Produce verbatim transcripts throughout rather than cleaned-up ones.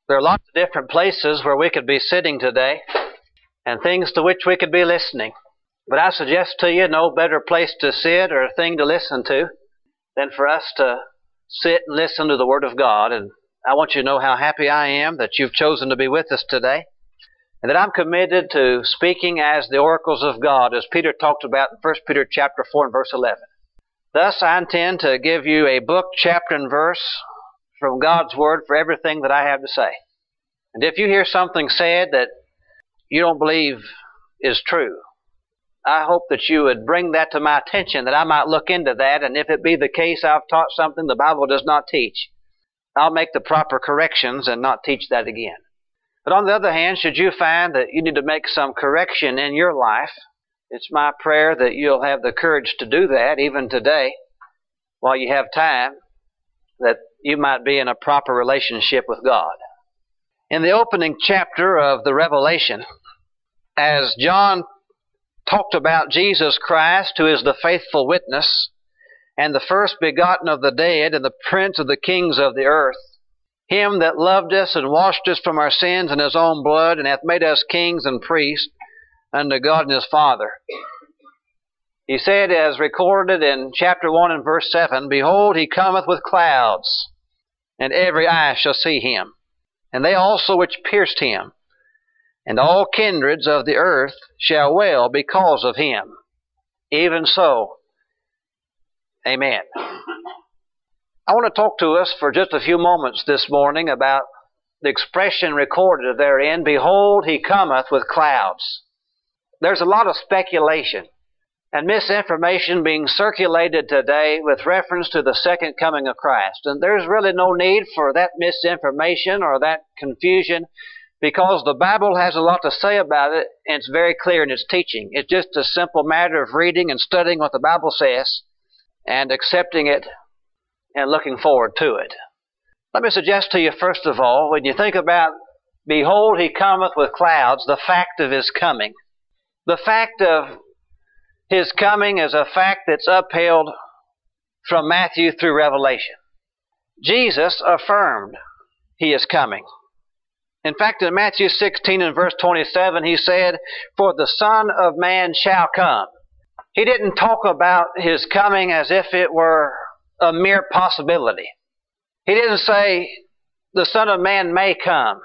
There are lots of different places where we could be sitting today and things to which we could be listening. But I suggest to you no better place to sit or thing to listen to than for us to sit and listen to the Word of God. And I want you to know how happy I am that you've chosen to be with us today, and that I'm committed to speaking as the oracles of God, as Peter talked about in First Peter chapter four and verse eleven. Thus, I intend to give you a book, chapter, and verse from God's Word for everything that I have to say. And if you hear something said that you don't believe is true, I hope that you would bring that to my attention, that I might look into that, and if it be the case I've taught something the Bible does not teach, I'll make the proper corrections and not teach that again. But on the other hand, should you find that you need to make some correction in your life, it's my prayer that you'll have the courage to do that even today while you have time, that you might be in a proper relationship with God. In the opening chapter of the Revelation, as John talked about Jesus Christ, who is the faithful witness, and the first begotten of the dead, and the prince of the kings of the earth, him that loved us and washed us from our sins in his own blood, and hath made us kings and priests unto God and his Father. He said, as recorded in chapter one and verse seven, Behold, he cometh with clouds, and every eye shall see him, and they also which pierced him, and all kindreds of the earth shall wail because of him. Even so, amen. I want to talk to us for just a few moments this morning about the expression recorded therein, Behold, he cometh with clouds. There's a lot of speculation and misinformation being circulated today with reference to the second coming of Christ. And there's really no need for that misinformation or that confusion, because the Bible has a lot to say about it, and it's very clear in its teaching. It's just a simple matter of reading and studying what the Bible says and accepting it and looking forward to it. Let me suggest to you, first of all, when you think about, Behold, he cometh with clouds, the fact of his coming. The fact of his coming is a fact that's upheld from Matthew through Revelation. Jesus affirmed he is coming. In fact, in Matthew sixteen and verse twenty-seven, he said, For the Son of Man shall come. He didn't talk about his coming as if it were a mere possibility. He didn't say, the Son of Man may come,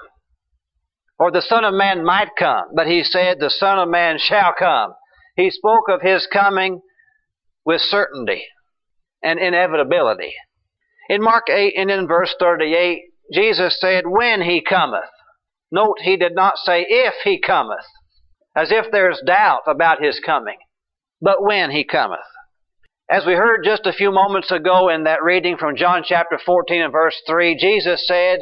or the Son of Man might come, but he said, the Son of Man shall come. He spoke of his coming with certainty and inevitability. In Mark eight and in verse thirty-eight, Jesus said, When he cometh. Note, he did not say, if he cometh, as if there's doubt about his coming, but when he cometh. As we heard just a few moments ago in that reading from John chapter fourteen and verse three, Jesus said,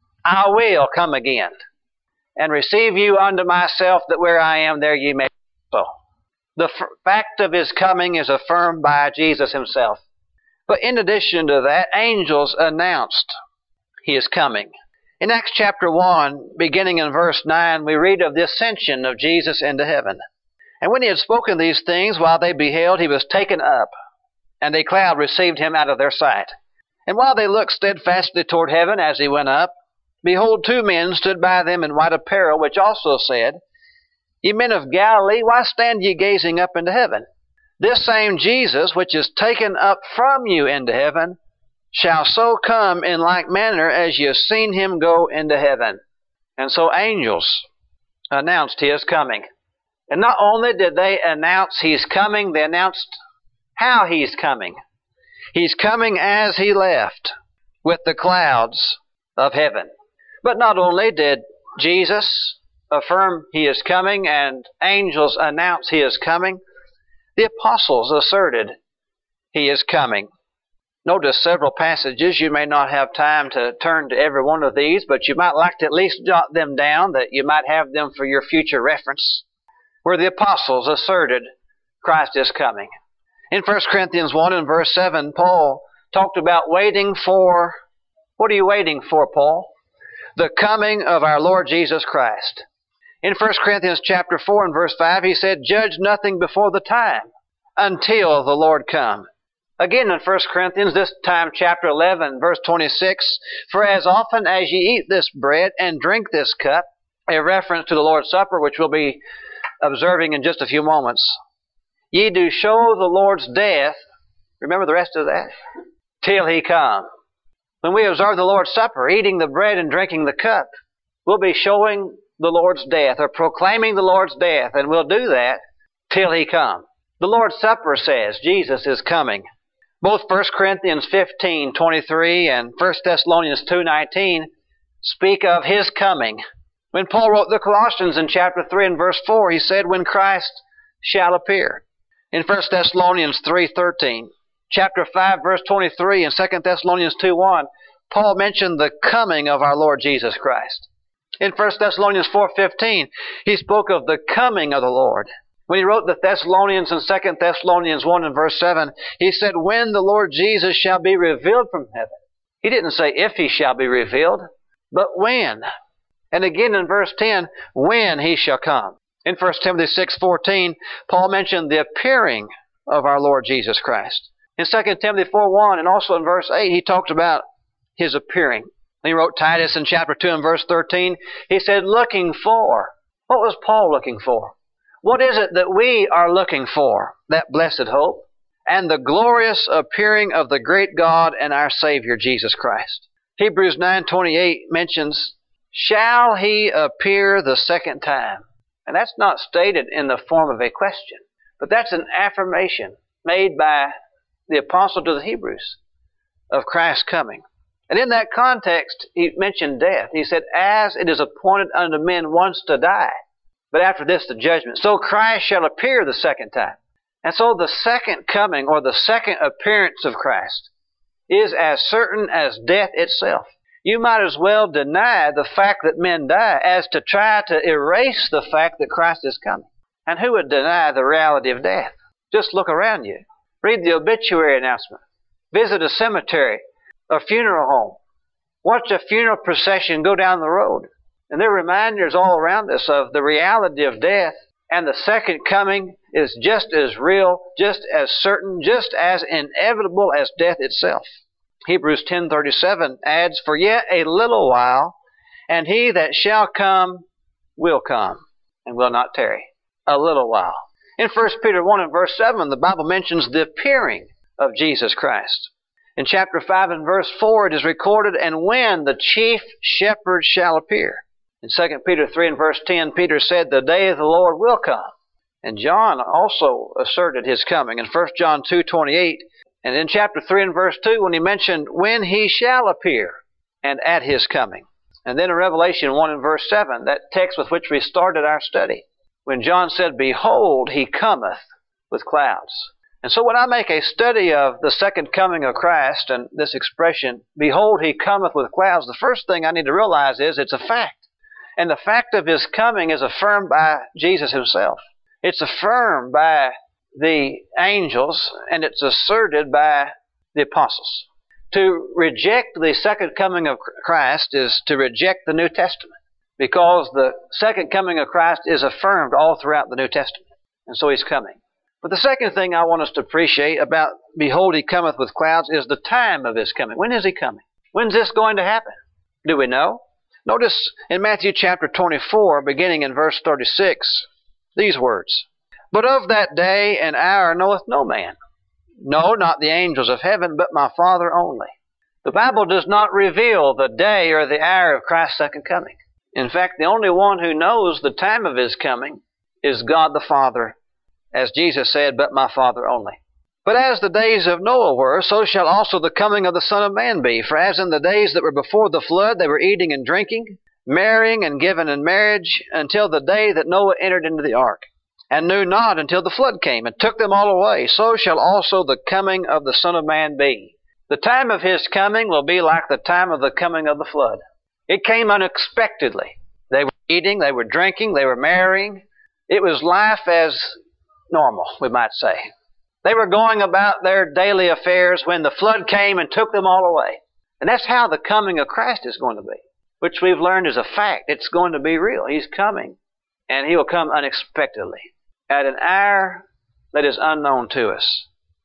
I will come again and receive you unto myself, that where I am, there ye may be so. The f- fact of his coming is affirmed by Jesus himself. But in addition to that, angels announced he is coming. In Acts chapter one, beginning in verse nine, we read of the ascension of Jesus into heaven. And when he had spoken these things, while they beheld, he was taken up, and a cloud received him out of their sight. And while they looked steadfastly toward heaven as he went up, behold, two men stood by them in white apparel, which also said, Ye men of Galilee, why stand ye gazing up into heaven? This same Jesus, which is taken up from you into heaven, shall so come in like manner as ye have seen him go into heaven. And so angels announced his coming. And not only did they announce he's coming, they announced how he's coming. He's coming as he left, with the clouds of heaven. But not only did Jesus affirm he is coming and angels announce he is coming, the apostles asserted he is coming. Notice several passages. You may not have time to turn to every one of these, but you might like to at least jot them down, that you might have them for your future reference, where the apostles asserted Christ is coming. In First Corinthians one and verse seven, Paul talked about waiting for, what are you waiting for, Paul? The coming of our Lord Jesus Christ. In First Corinthians chapter four and verse five, he said, Judge nothing before the time, until the Lord come. Again in First Corinthians, this time chapter eleven, verse twenty-six, for as often as ye eat this bread and drink this cup, a reference to the Lord's Supper, which we'll be observing in just a few moments, ye do show the Lord's death, remember the rest of that, till He come. When we observe the Lord's Supper, eating the bread and drinking the cup, we'll be showing the Lord's death or proclaiming the Lord's death, and we'll do that till He come. The Lord's Supper says Jesus is coming. Both First Corinthians fifteen twenty-three and First Thessalonians two nineteen speak of His coming. When Paul wrote the Colossians in chapter three and verse four, he said, when Christ shall appear. In First Thessalonians three thirteen, chapter five verse twenty-three, and Second Thessalonians two one, Paul mentioned the coming of our Lord Jesus Christ. In First Thessalonians four fifteen, he spoke of the coming of the Lord. When he wrote the Thessalonians in Second Thessalonians one and verse seven, he said, when the Lord Jesus shall be revealed from heaven. He didn't say if He shall be revealed, but when. And again in verse ten, when He shall come. In First Timothy six fourteen, Paul mentioned the appearing of our Lord Jesus Christ. In Second Timothy four one and also in verse eight, he talked about His appearing. He wrote Titus in chapter two and verse thirteen, he said, looking for. What was Paul looking for? What is it that we are looking for? That blessed hope and the glorious appearing of the great God and our Savior, Jesus Christ. Hebrews nine twenty-eight mentions, shall He appear the second time? And that's not stated in the form of a question, but that's an affirmation made by the apostle to the Hebrews of Christ's coming. And in that context, he mentioned death. He said, as it is appointed unto men once to die, but after this the judgment. So Christ shall appear the second time. And so the second coming or the second appearance of Christ is as certain as death itself. You might as well deny the fact that men die as to try to erase the fact that Christ is coming. And who would deny the reality of death? Just look around you. Read the obituary announcement. Visit a cemetery, a funeral home. Watch a funeral procession go down the road. And there are reminders all around us of the reality of death. And the second coming is just as real, just as certain, just as inevitable as death itself. Hebrews ten thirty-seven adds, for yet a little while, and He that shall come will come, and will not tarry. A little while. In First Peter one and verse seven, the Bible mentions the appearing of Jesus Christ. In chapter five and verse four, it is recorded, and when the chief shepherd shall appear. In Second Peter three and verse ten, Peter said, the day of the Lord will come. And John also asserted His coming in First John two twenty-eight. And in chapter three and verse two, when he mentioned when He shall appear and at His coming. And then in Revelation one and verse seven, that text with which we started our study, when John said, behold, He cometh with clouds. And so when I make a study of the second coming of Christ and this expression, behold, He cometh with clouds, the first thing I need to realize is it's a fact. And the fact of His coming is affirmed by Jesus Himself. It's affirmed by the angels, and it's asserted by the apostles. To reject the second coming of Christ is to reject the New Testament, because the second coming of Christ is affirmed all throughout the New Testament. And so He's coming. But the second thing I want us to appreciate about behold, He cometh with clouds is the time of His coming. When is He coming? When's this going to happen? Do we know? Notice in Matthew chapter twenty-four, beginning in verse thirty-six, these words. But of that day and hour knoweth no man. No, not the angels of heaven, but my Father only. The Bible does not reveal the day or the hour of Christ's second coming. In fact, the only one who knows the time of His coming is God the Father, as Jesus said, but my Father only. But as the days of Noah were, so shall also the coming of the Son of Man be. For as in the days that were before the flood, they were eating and drinking, marrying and giving in marriage, until the day that Noah entered into the ark, and knew not until the flood came, and took them all away. So shall also the coming of the Son of Man be. The time of His coming will be like the time of the coming of the flood. It came unexpectedly. They were eating, they were drinking, they were marrying. It was life as normal, we might say. They were going about their daily affairs when the flood came and took them all away. And that's how the coming of Christ is going to be, which we've learned is a fact. It's going to be real. He's coming, and He will come unexpectedly at an hour that is unknown to us.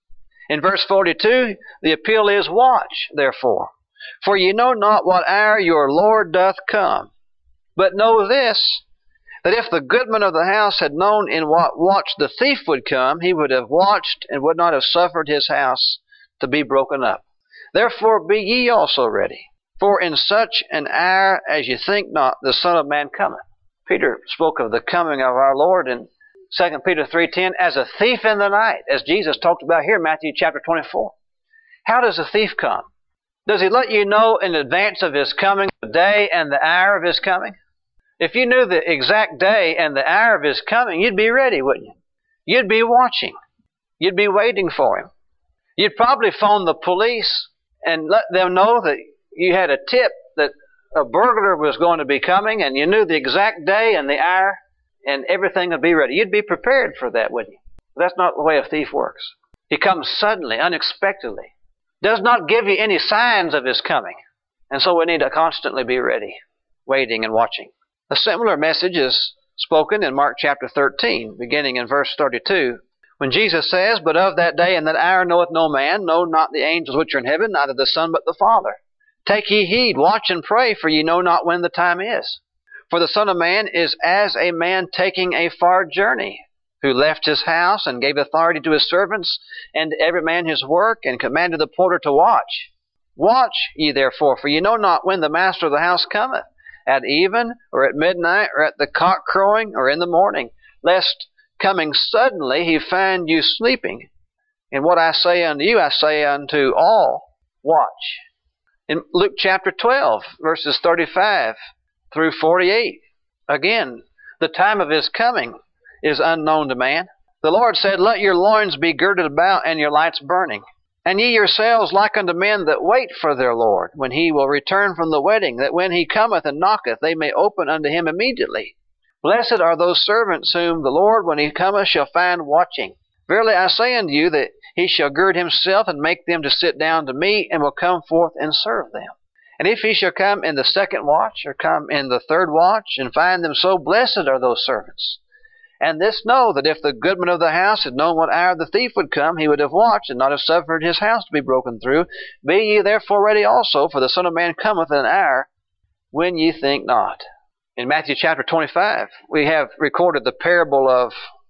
In verse forty-two, the appeal is, watch, therefore, for ye know not what hour your Lord doth come. But know this, that if the goodman of the house had known in what watch the thief would come, he would have watched and would not have suffered his house to be broken up. Therefore be ye also ready, for in such an hour as ye think not, the Son of Man cometh. Peter spoke of the coming of our Lord in Second Peter three ten as a thief in the night, as Jesus talked about here in Matthew chapter twenty-four. How does a thief come? Does he let you know in advance of his coming, the day and the hour of his coming? If you knew the exact day and the hour of his coming, you'd be ready, wouldn't you? You'd be watching. You'd be waiting for him. You'd probably phone the police and let them know that you had a tip that a burglar was going to be coming, and you knew the exact day and the hour, and everything would be ready. You'd be prepared for that, wouldn't you? But that's not the way a thief works. He comes suddenly, unexpectedly. Does not give you any signs of his coming. And so we need to constantly be ready, waiting and watching. A similar message is spoken in Mark chapter thirteen, beginning in verse thirty-two, when Jesus says, But of that day and that hour knoweth no man, no, not the angels which are in heaven, neither the Son, but the Father. Take ye heed, watch and pray, for ye know not when the time is. For the Son of Man is as a man taking a far journey, who left his house, and gave authority to his servants, and to every man his work, and commanded the porter to watch. Watch ye therefore, for ye know not when the master of the house cometh, at even, or at midnight, or at the cock crowing, or in the morning, lest coming suddenly he find you sleeping. And what I say unto you, I say unto all, watch. In Luke chapter twelve, verses thirty-five through forty-eight, again, the time of his coming is unknown to man. The Lord said, Let your loins be girded about, and your lights burning. And ye yourselves like unto men that wait for their Lord, when he will return from the wedding, that when he cometh and knocketh, they may open unto him immediately. Blessed are those servants whom the Lord, when he cometh, shall find watching. Verily I say unto you, that he shall gird himself, and make them to sit down to meat, and will come forth and serve them. And if he shall come in the second watch, or come in the third watch, and find them so, blessed are those servants. And this know, that if the goodman of the house had known what hour the thief would come, he would have watched, and not have suffered his house to be broken through. Be ye therefore ready also, for the Son of Man cometh in an hour when ye think not. In Matthew chapter twenty-five, we have recorded the parable of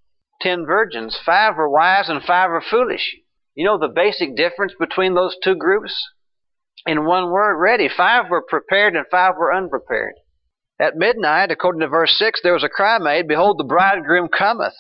ten virgins. Five were wise and five were foolish. You know the basic difference between those two groups? In one word, ready. Five were prepared and five were unprepared. At midnight, according to verse six, there was a cry made, Behold, the bridegroom cometh.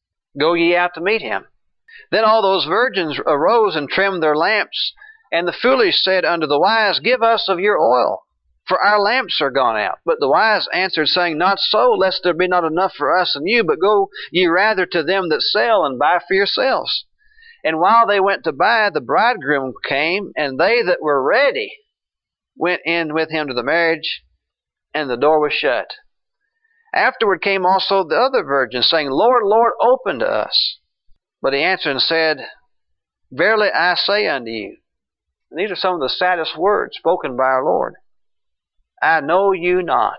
Go ye out to meet him. Then all those virgins arose and trimmed their lamps. And the foolish said unto the wise, Give us of your oil, for our lamps are gone out. But the wise answered, saying, Not so, lest there be not enough for us and you, but go ye rather to them that sell, and buy for yourselves. And while they went to buy, the bridegroom came, and they that were ready went in with him to the marriage, and the door was shut. Afterward came also the other virgins, saying, Lord, Lord, open to us. But he answered and said, Verily I say unto you, and these are some of the saddest words spoken by our Lord, I know you not.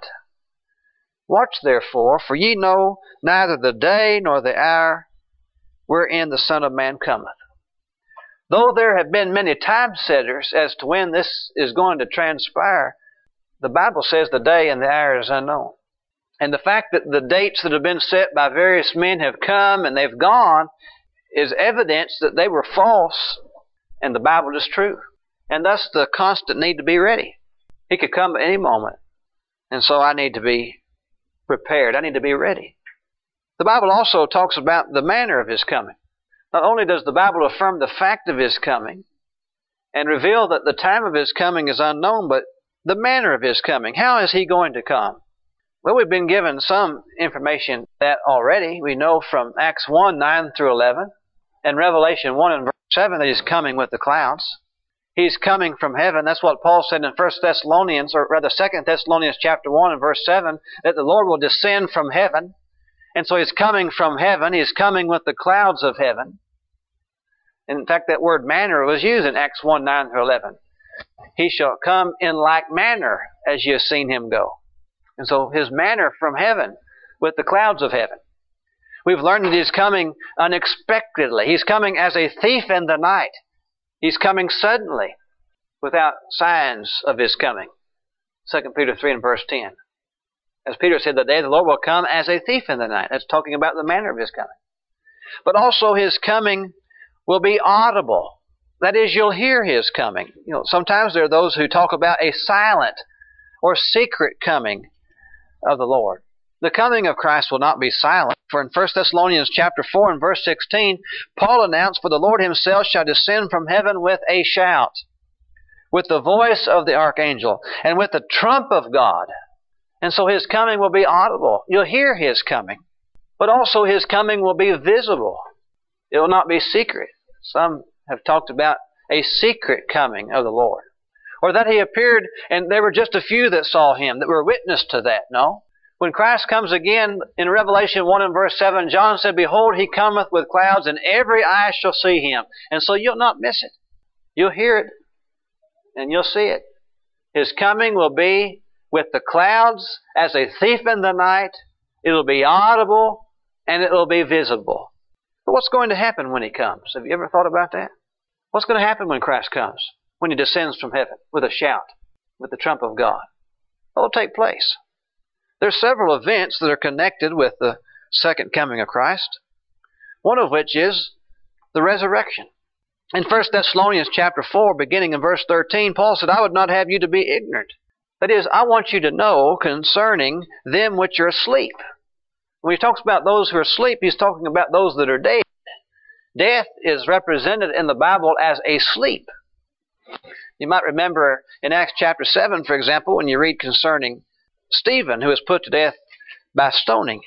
Watch therefore, for ye know neither the day nor the hour wherein the Son of Man cometh. Though there have been many time setters as to when this is going to transpire, the Bible says the day and the hour is unknown. And the fact that the dates that have been set by various men have come and they've gone is evidence that they were false and the Bible is true. And thus the constant need to be ready. He could come at any moment. And so I need to be prepared. I need to be ready. The Bible also talks about the manner of his coming. Not only does the Bible affirm the fact of his coming and reveal that the time of his coming is unknown, but the manner of his coming. How is he going to come? Well, we've been given some information that already. We know from Acts one, nine through eleven, and Revelation one and verse seven that he's coming with the clouds. He's coming from heaven. That's what Paul said in First Thessalonians, or rather Second Thessalonians chapter one and verse seven, that the Lord will descend from heaven. And so he's coming from heaven. He's coming with the clouds of heaven. In fact, that word manner was used in Acts one, nine through eleven. He shall come in like manner as you have seen him go. And so his manner from heaven with the clouds of heaven. We've learned that He's coming unexpectedly. He's coming as a thief in the night. He's coming suddenly, without signs of His coming. Second Peter three and verse ten. As Peter said, the day of the Lord will come as a thief in the night. That's talking about the manner of His coming. But also His coming will be audible. That is, you'll hear His coming. You know, sometimes there are those who talk about a silent or secret coming of the Lord. The coming of Christ will not be silent. For in First Thessalonians chapter four and verse sixteen, Paul announced, "For the Lord Himself shall descend from heaven with a shout, with the voice of the archangel, and with the trump of God." And so His coming will be audible. You'll hear His coming. But also His coming will be visible. It will not be secret. Some have talked about a secret coming of the Lord. Or that He appeared and there were just a few that saw Him, that were witness to that. No. When Christ comes again in Revelation one and verse seven, John said, "Behold, He cometh with clouds, and every eye shall see Him." And so you'll not miss it. You'll hear it, and you'll see it. His coming will be with the clouds as a thief in the night. It will be audible, and it will be visible. But what's going to happen when He comes? Have you ever thought about that? What's going to happen when Christ comes? When He descends from heaven with a shout, with the trump of God? What will take place? There are several events that are connected with the second coming of Christ, one of which is the resurrection. In First Thessalonians chapter four, beginning in verse thirteen, Paul said, "I would not have you to be ignorant. That is, I want you to know concerning them which are asleep." When he talks about those who are asleep, he's talking about those that are dead. Death is represented in the Bible as a sleep. You might remember in Acts chapter seven, for example, when you read concerning Stephen, who was put to death by stoning,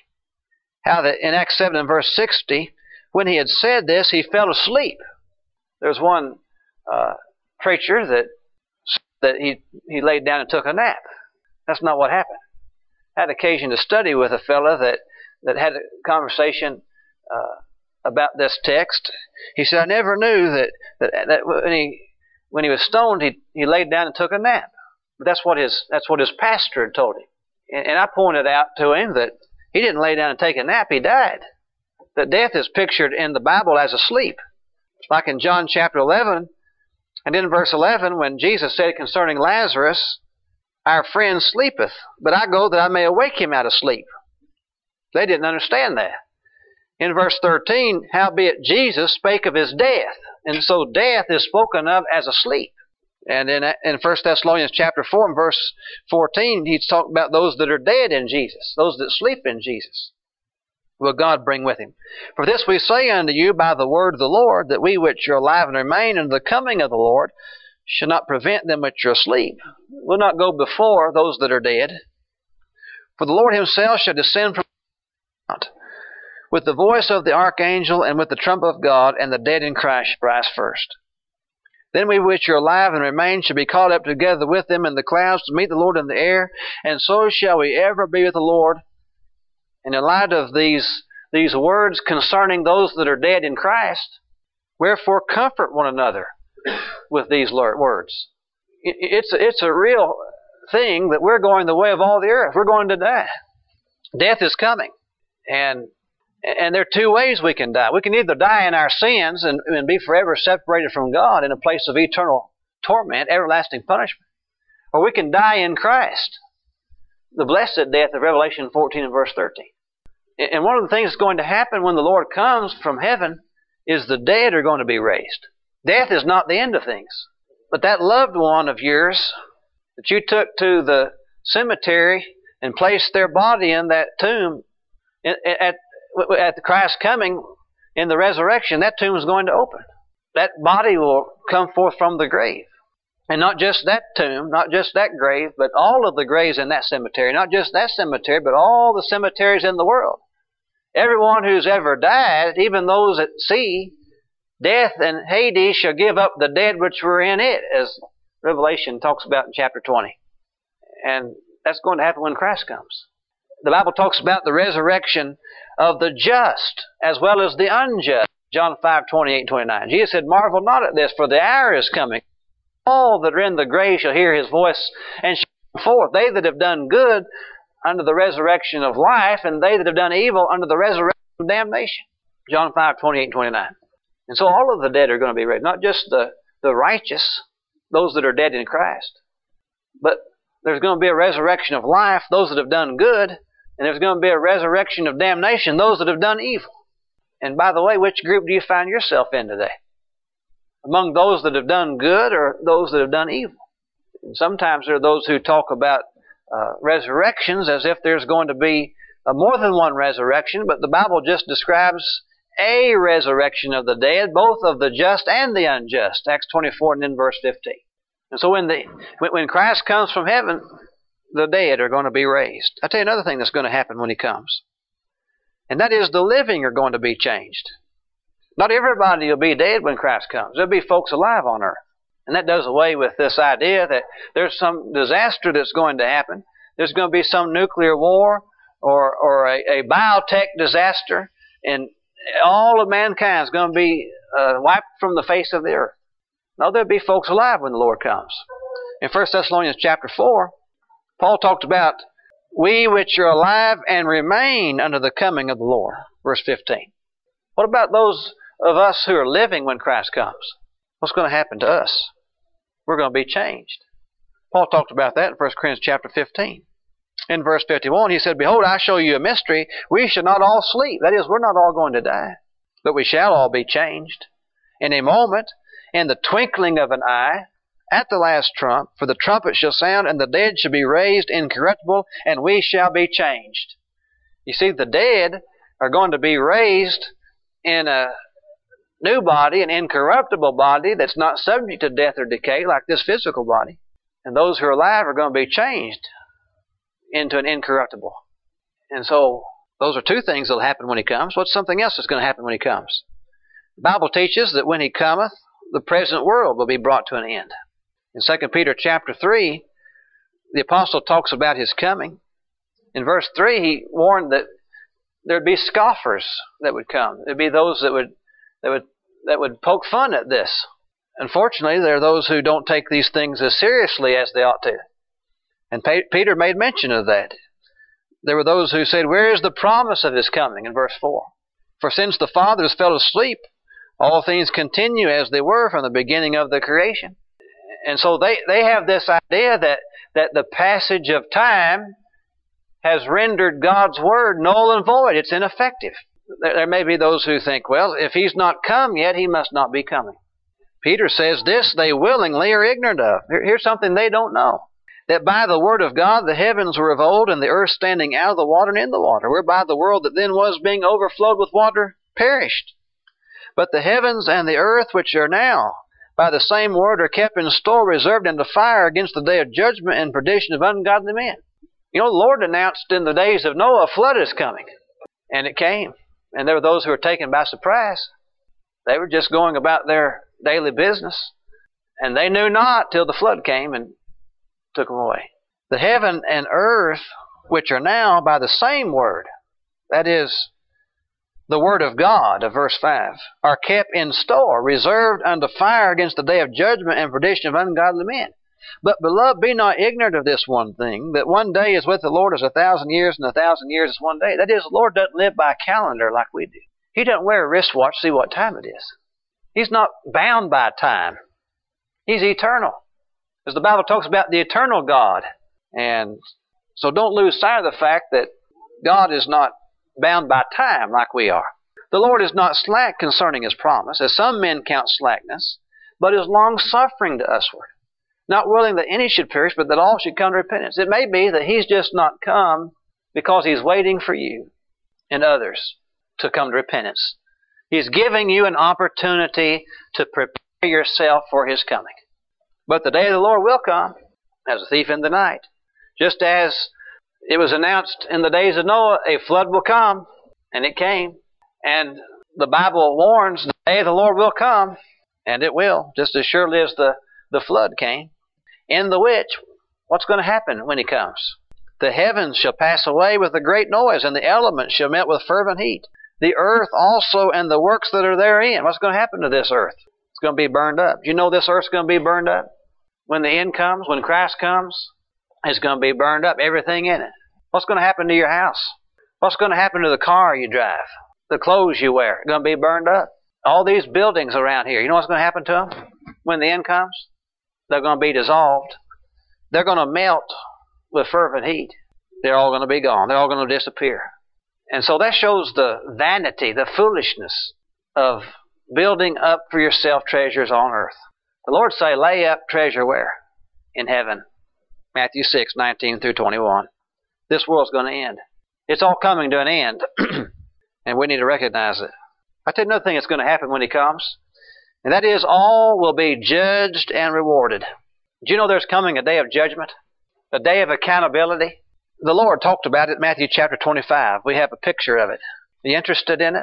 how that in Acts seven and verse sixty, when he had said this, he fell asleep. There's one uh, preacher that that he, he laid down and took a nap. That's not what happened. I had occasion to study with a fellow that, that had a conversation uh, about this text. He said, "I never knew that, that, that when he when he was stoned, he, he laid down and took a nap." But that's what his that's what his pastor had told him. And, and I pointed out to him that he didn't lay down and take a nap, he died. That death is pictured in the Bible as a sleep. Like in John chapter eleven, and in verse eleven, when Jesus said concerning Lazarus, "Our friend sleepeth, but I go that I may awake him out of sleep." They didn't understand that. In verse thirteen, "Howbeit Jesus spake of His death." And so death is spoken of as a sleep. And in, in First Thessalonians chapter four and verse fourteen, he's talking about those that are dead in Jesus, those that sleep in Jesus, will God bring with Him. "For this we say unto you by the word of the Lord, that we which are alive and remain unto the coming of the Lord shall not prevent them which are asleep." Will not go before those that are dead. "For the Lord Himself shall descend from heaven with the voice of the archangel and with the trump of God, and the dead in Christ shall rise first. Then we which are alive and remain shall be caught up together with them in the clouds to meet the Lord in the air, and so shall we ever be with the Lord." And in light of these, these words concerning those that are dead in Christ, wherefore comfort one another with these words. It's a, it's a real thing that we're going the way of all the earth. We're going to die. Death is coming. And And there are two ways we can die. We can either die in our sins and, and be forever separated from God in a place of eternal torment, everlasting punishment. Or we can die in Christ, the blessed death of Revelation fourteen and verse thirteen. And one of the things that's going to happen when the Lord comes from heaven is the dead are going to be raised. Death is not the end of things. But that loved one of yours that you took to the cemetery and placed their body in that tomb at, at At the Christ coming in the resurrection, that tomb is going to open. That body will come forth from the grave. And not just that tomb, not just that grave, but all of the graves in that cemetery. Not just that cemetery, but all the cemeteries in the world. Everyone who's ever died, even those at sea, death and Hades shall give up the dead which were in it, as Revelation talks about in chapter twenty. And that's going to happen when Christ comes. The Bible talks about the resurrection of the just as well as the unjust. John five, twenty-eight and twenty-nine. Jesus said, "Marvel not at this, for the hour is coming. All that are in the grave shall hear His voice and shall come forth. They that have done good unto the resurrection of life, and they that have done evil unto the resurrection of damnation. John five, twenty-eight and twenty-nine. And so all of the dead are going to be raised. Not just the, the righteous, those that are dead in Christ. But there's going to be a resurrection of life, those that have done good. And there's going to be a resurrection of damnation, those that have done evil. And by the way, which group do you find yourself in today? Among those that have done good or those that have done evil? And sometimes there are those who talk about uh, resurrections as if there's going to be uh, more than one resurrection, but the Bible just describes a resurrection of the dead, both of the just and the unjust. Acts twenty-four and then verse fifteen. And so when the when Christ comes from heaven, the dead are going to be raised. I'll tell you another thing that's going to happen when He comes. And that is the living are going to be changed. Not everybody will be dead when Christ comes. There'll be folks alive on earth. And that does away with this idea that there's some disaster that's going to happen. There's going to be some nuclear war or, or a, a biotech disaster, and all of mankind is going to be uh, wiped from the face of the earth. No, there'll be folks alive when the Lord comes. In First Thessalonians chapter four, Paul talked about we which are alive and remain unto the coming of the Lord. Verse fifteen. What about those of us who are living when Christ comes? What's going to happen to us? We're going to be changed. Paul talked about that in First Corinthians chapter fifteen. In verse fifty-one, he said, Behold, I show you a mystery. We shall not all sleep. That is, we're not all going to die. But we shall all be changed. In a moment, in the twinkling of an eye, at the last trump, for the trumpet shall sound, and the dead shall be raised incorruptible, and we shall be changed. You see, the dead are going to be raised in a new body, an incorruptible body that's not subject to death or decay like this physical body. And those who are alive are going to be changed into an incorruptible. And so those are two things that will happen when He comes. What's something else that's going to happen when He comes? The Bible teaches that when He cometh, the present world will be brought to an end. In Second Peter chapter three, the apostle talks about His coming. In verse three, he warned that there'd be scoffers that would come. There'd be those that would that would that would poke fun at this. Unfortunately, there are those who don't take these things as seriously as they ought to. And Peter made mention of that. There were those who said, Where is the promise of His coming? In verse four. For since the fathers fell asleep, all things continue as they were from the beginning of the creation. And so they, they have this idea that, that the passage of time has rendered God's Word null and void. It's ineffective. There, there may be those who think, well, if He's not come yet, He must not be coming. Peter says this they willingly are ignorant of. Here, here's something they don't know. That by the word of God the heavens were of old, and the earth standing out of the water and in the water, whereby the world that then was being overflowed with water perished. But the heavens and the earth which are now by the same word are kept in store, reserved unto fire against the day of judgment and perdition of ungodly men. You know, the Lord announced in the days of Noah, a flood is coming. And it came. And there were those who were taken by surprise. They were just going about their daily business. And they knew not till the flood came and took them away. The heaven and earth, which are now by the same word, that is, the word of God, of verse five, are kept in store, reserved unto fire against the day of judgment and perdition of ungodly men. But, beloved, be not ignorant of this one thing, that one day is with the Lord as a thousand years, and a thousand years is one day. That is, the Lord doesn't live by a calendar like we do. He doesn't wear a wristwatch to see what time it is. He's not bound by time. He's eternal. As the Bible talks about the eternal God. And so don't lose sight of the fact that God is not bound by time like we are. The Lord is not slack concerning His promise, as some men count slackness, but is long-suffering to usward, not willing that any should perish, but that all should come to repentance. It may be that He's just not come because He's waiting for you and others to come to repentance. He's giving you an opportunity to prepare yourself for His coming. But the day of the Lord will come as a thief in the night. Just as it was announced in the days of Noah, a flood will come, and it came. And the Bible warns the day of the Lord will come, and it will, just as surely as the, the flood came. In the which, what's going to happen when He comes? The heavens shall pass away with a great noise, and the elements shall melt with fervent heat. The earth also and the works that are therein. What's going to happen to this earth? It's going to be burned up. Do you know this earth's going to be burned up? When the end comes, when Christ comes, it's going to be burned up, everything in it. What's going to happen to your house? What's going to happen to the car you drive? The clothes you wear are going to be burned up. All these buildings around here, you know what's going to happen to them when the end comes? They're going to be dissolved. They're going to melt with fervent heat. They're all going to be gone. They're all going to disappear. And so that shows the vanity, the foolishness of building up for yourself treasures on earth. The Lord say, lay up treasure where? In heaven. Matthew six, nineteen through twenty-one. This world's going to end. It's all coming to an end. And we need to recognize it. I tell you another thing that's going to happen when He comes. And that is, all will be judged and rewarded. Do you know there's coming a day of judgment? A day of accountability? The Lord talked about it in Matthew chapter twenty-five. We have a picture of it. Are you interested in it?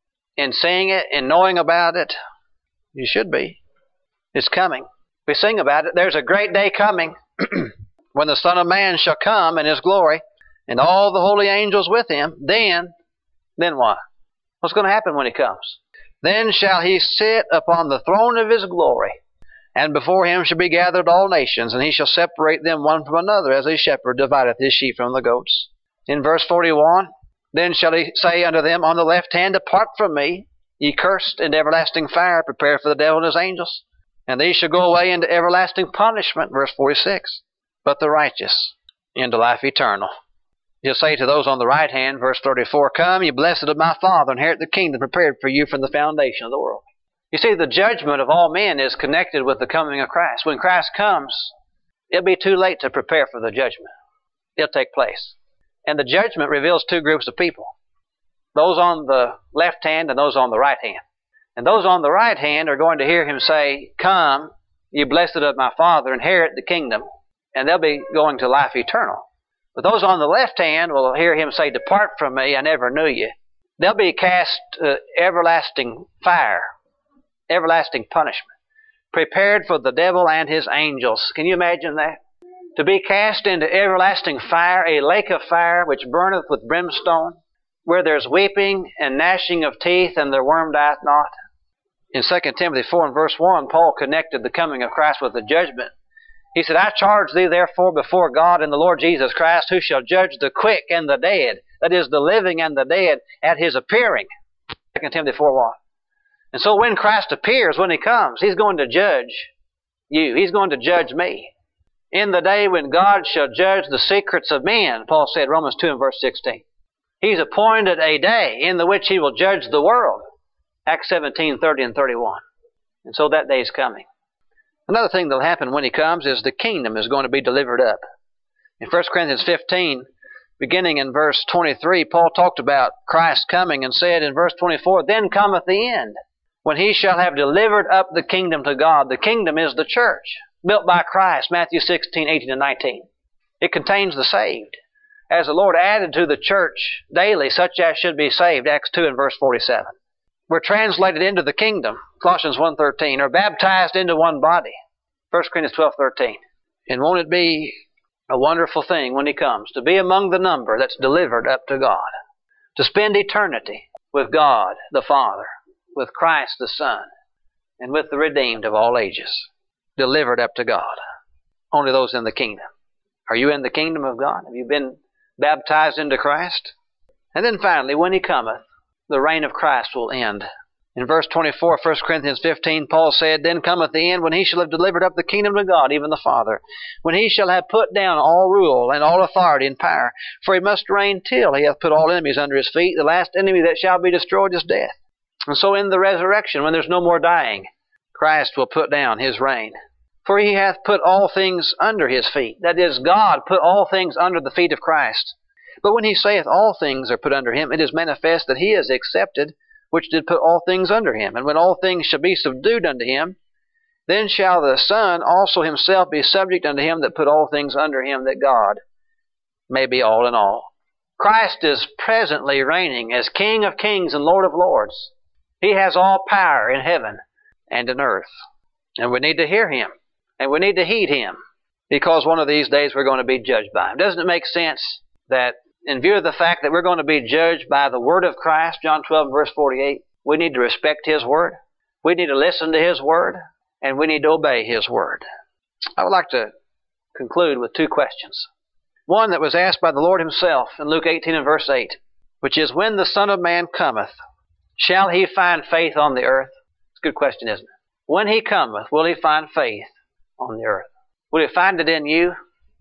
In seeing it? In knowing about it? You should be. It's coming. We sing about it. There's a great day coming when the Son of Man shall come in His glory and all the holy angels with Him. Then, then what? What's going to happen when He comes? Then shall He sit upon the throne of His glory, and before Him shall be gathered all nations, and He shall separate them one from another, as a shepherd divideth his sheep from the goats. In verse forty-one, then shall He say unto them on the left hand, Depart from me, ye cursed, into everlasting fire, prepared for the devil and his angels. And these shall go away into everlasting punishment, verse forty-six. But the righteous into life eternal. He'll say to those on the right hand, verse thirty-four, Come, ye blessed of my Father, inherit the kingdom prepared for you from the foundation of the world. You see, the judgment of all men is connected with the coming of Christ. When Christ comes, it'll be too late to prepare for the judgment. It'll take place. And the judgment reveals two groups of people. Those on the left hand and those on the right hand. And those on the right hand are going to hear Him say, Come, ye blessed of my Father, inherit the kingdom. And they'll be going to life eternal. But those on the left hand will hear Him say, Depart from me, I never knew you. They'll be cast uh, everlasting fire, everlasting punishment, prepared for the devil and his angels. Can you imagine that? To be cast into everlasting fire, a lake of fire which burneth with brimstone, where there's weeping and gnashing of teeth, and their worm dieth not. In Second Timothy four and verse one, Paul connected the coming of Christ with the judgment. He said, I charge thee therefore before God and the Lord Jesus Christ, who shall judge the quick and the dead, that is, the living and the dead, at His appearing. Second Timothy four one. And so when Christ appears, when He comes, He's going to judge you. He's going to judge me. In the day when God shall judge the secrets of men, Paul said, Romans two and verse sixteen. He's appointed a day in the which He will judge the world. Acts seventeen, thirty and thirty-one. And so that day is coming. Another thing that will happen when He comes is the kingdom is going to be delivered up. In First Corinthians fifteen, beginning in verse twenty-three, Paul talked about Christ coming and said in verse twenty-four, Then cometh the end, when He shall have delivered up the kingdom to God. The kingdom is the church, built by Christ, Matthew sixteen, eighteen and nineteen. It contains the saved. As the Lord added to the church daily such as should be saved, Acts two and verse forty-seven. We're translated into the kingdom, Colossians one thirteen, or baptized into one body, First Corinthians twelve thirteen. And won't it be a wonderful thing when He comes to be among the number that's delivered up to God, to spend eternity with God the Father, with Christ the Son, and with the redeemed of all ages, delivered up to God. Only those in the kingdom. Are you in the kingdom of God? Have you been baptized into Christ? And then finally, when He cometh, the reign of Christ will end. In verse twenty-four, First Corinthians fifteen, Paul said, Then cometh the end, when He shall have delivered up the kingdom to God, even the Father, when He shall have put down all rule and all authority and power. For He must reign till He hath put all enemies under His feet. The last enemy that shall be destroyed is death. And so in the resurrection, when there's no more dying, Christ will put down His reign. For He hath put all things under His feet. That is, God put all things under the feet of Christ. But when He saith all things are put under Him, it is manifest that He is accepted, which did put all things under Him. And when all things shall be subdued unto Him, then shall the Son also Himself be subject unto Him that put all things under Him, that God may be all in all. Christ is presently reigning as King of kings and Lord of lords. He has all power in heaven and in earth. And we need to hear Him. And we need to heed Him. Because one of these days we're going to be judged by Him. Doesn't it make sense that in view of the fact that we're going to be judged by the Word of Christ, John twelve, verse forty-eight, we need to respect His Word. We need to listen to His Word. And we need to obey His Word. I would like to conclude with two questions. One that was asked by the Lord Himself in Luke eighteen and verse eight, which is, When the Son of Man cometh, Shall he find faith on the earth? It's a good question, isn't it? When he cometh, will he find faith on the earth? Will he find it in you?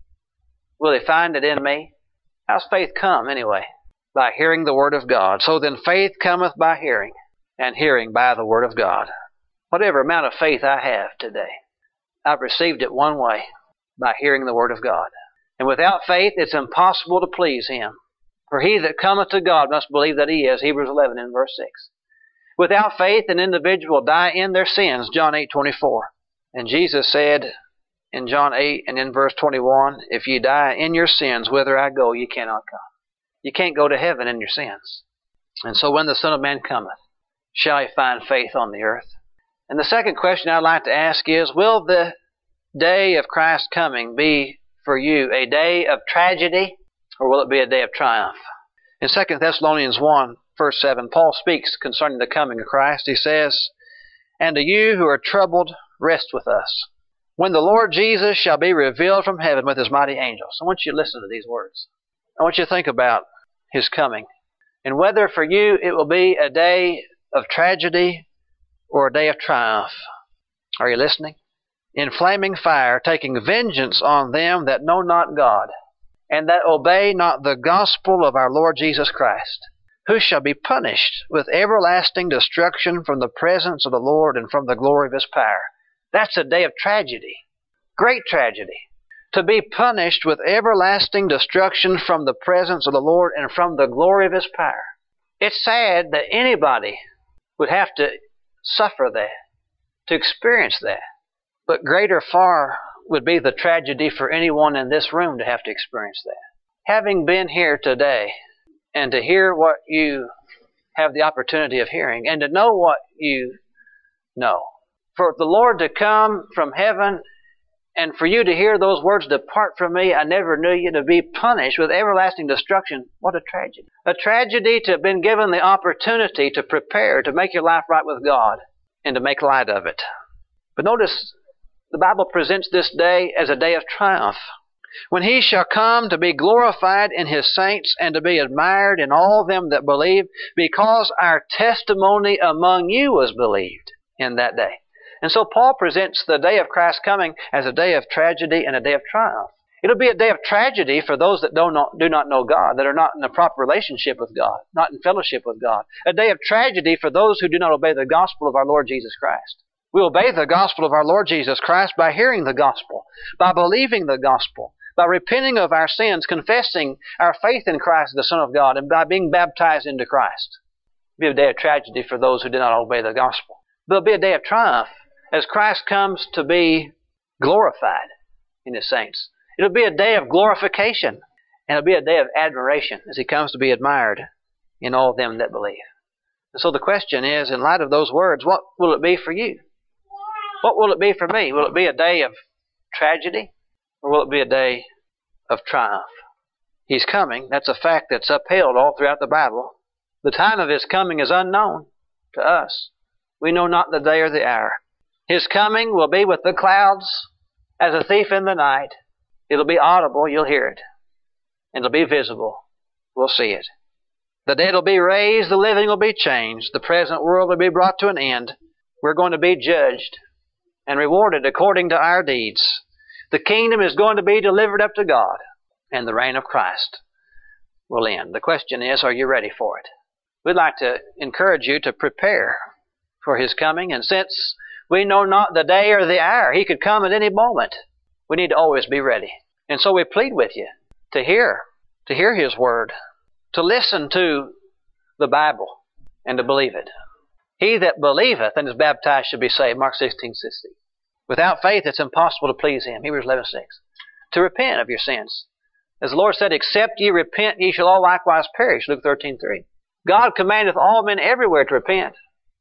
Will he find it in me? How's faith come anyway? By hearing the Word of God. So then faith cometh by hearing, and hearing by the Word of God. Whatever amount of faith I have today, I've received it one way, by hearing the Word of God. And without faith, it's impossible to please Him. For he that cometh to God must believe that He is, Hebrews eleven and verse six. Without faith, an individual will die in their sins, John eight twenty-four. And Jesus said in John eight and in verse twenty-one, if you die in your sins, whither I go, you cannot come. You can't go to heaven in your sins. And so when the Son of Man cometh, shall he find faith on the earth? And the second question I'd like to ask is, will the day of Christ's coming be for you a day of tragedy, or will it be a day of triumph? In Second Thessalonians one, verse seven, Paul speaks concerning the coming of Christ. He says, and to you who are troubled, rest with us, when the Lord Jesus shall be revealed from heaven with His mighty angels. I want you to listen to these words. I want you to think about His coming, and whether for you it will be a day of tragedy or a day of triumph. Are you listening? In flaming fire, taking vengeance on them that know not God, and that obey not the gospel of our Lord Jesus Christ, who shall be punished with everlasting destruction from the presence of the Lord and from the glory of His power. That's a day of tragedy, great tragedy, to be punished with everlasting destruction from the presence of the Lord and from the glory of His power. It's sad that anybody would have to suffer that, to experience that. But greater far would be the tragedy for anyone in this room to have to experience that. Having been here today, and to hear what you have the opportunity of hearing, and to know what you know, for the Lord to come from heaven, and for you to hear those words, depart from me, I never knew you, to be punished with everlasting destruction, what a tragedy. A tragedy to have been given the opportunity to prepare, to make your life right with God, and to make light of it. But notice, the Bible presents this day as a day of triumph, when He shall come to be glorified in His saints and to be admired in all them that believe, because our testimony among you was believed in that day. And so Paul presents the day of Christ's coming as a day of tragedy and a day of triumph. It'll be a day of tragedy for those that do not, do not know God, that are not in a proper relationship with God, not in fellowship with God. A day of tragedy for those who do not obey the gospel of our Lord Jesus Christ. We obey the gospel of our Lord Jesus Christ by hearing the gospel, by believing the gospel, by repenting of our sins, confessing our faith in Christ, the Son of God, and by being baptized into Christ. It'll be a day of tragedy for those who do not obey the gospel. But it'll be a day of triumph as Christ comes to be glorified in His saints. It'll be a day of glorification, and it'll be a day of admiration as He comes to be admired in all them that believe. And so the question is, in light of those words, what will it be for you? What will it be for me? Will it be a day of tragedy, or will it be a day of triumph? He's coming. That's a fact that's upheld all throughout the Bible. The time of His coming is unknown to us. We know not the day or the hour. His coming will be with the clouds as a thief in the night. It'll be audible. You'll hear it. And it'll be visible. We'll see it. The dead will be raised. The living will be changed. The present world will be brought to an end. We're going to be judged and rewarded according to our deeds. The kingdom is going to be delivered up to God, and the reign of Christ will end. The question is, are you ready for it? We'd like to encourage you to prepare for His coming, and since we know not the day or the hour, He could come at any moment, we need to always be ready. And so we plead with you to hear, to hear His Word, to listen to the Bible, and to believe it. He that believeth and is baptized shall be saved, Mark sixteen sixteen. Without faith, it's impossible to please Him, Hebrews eleven six. To repent of your sins. As the Lord said, except ye repent, ye shall all likewise perish, Luke thirteen three. God commandeth all men everywhere to repent,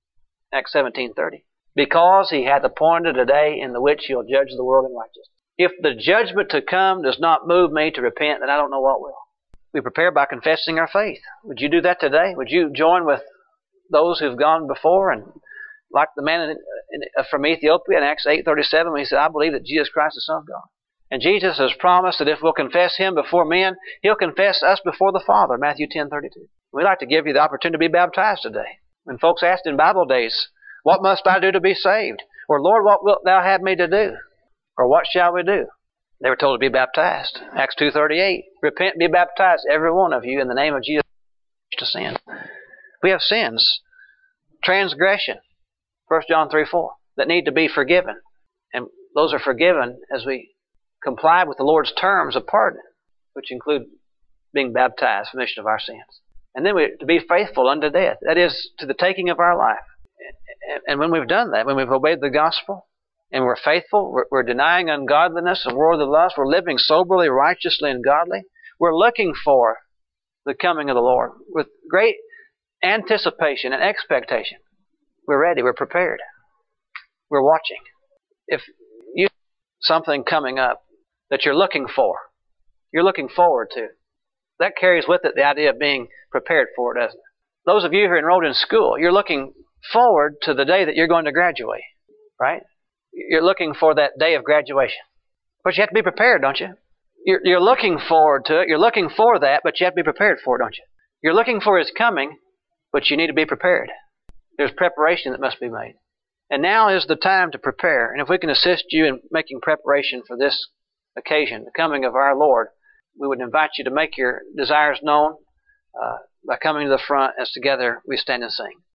Acts seventeen thirty. Because He hath appointed a day in the which He'll judge the world in righteousness. If the judgment to come does not move me to repent, then I don't know what will. We prepare by confessing our faith. Would you do that today? Would you join with those who've gone before, and like the man in, in, from Ethiopia in Acts eight thirty-seven, when he said, I believe that Jesus Christ is the Son of God. And Jesus has promised that if we'll confess Him before men, He'll confess us before the Father, Matthew ten thirty-two. We'd like to give you the opportunity to be baptized today. When folks asked in Bible days, what must I do to be saved? Or, Lord, what wilt thou have me to do? Or what shall we do? They were told to be baptized. Acts two thirty-eight, repent and be baptized, every one of you, in the name of Jesus to sin. We have sins, transgression, First John three four, that need to be forgiven. And those are forgiven as we comply with the Lord's terms of pardon, which include being baptized for remission of our sins. And then we to be faithful unto death, that is, to the taking of our life. And when we've done that, when we've obeyed the gospel, and we're faithful, we're, we're denying ungodliness and worldly lust, we're living soberly, righteously, and godly, we're looking for the coming of the Lord with great anticipation and expectation. We're ready, we're prepared, we're watching. If you have something coming up that you're looking for, you're looking forward to, that carries with it the idea of being prepared for it, doesn't it? Those of you who are enrolled in school, you're looking forward to the day that you're going to graduate, right? You're looking for that day of graduation. But you have to be prepared, don't you? You're, you're looking forward to it. You're looking for that, but you have to be prepared for it, don't you? You're looking for His coming, but you need to be prepared. There's preparation that must be made. And now is the time to prepare. And if we can assist you in making preparation for this occasion, the coming of our Lord, we would invite you to make your desires known uh, by coming to the front as together we stand and sing.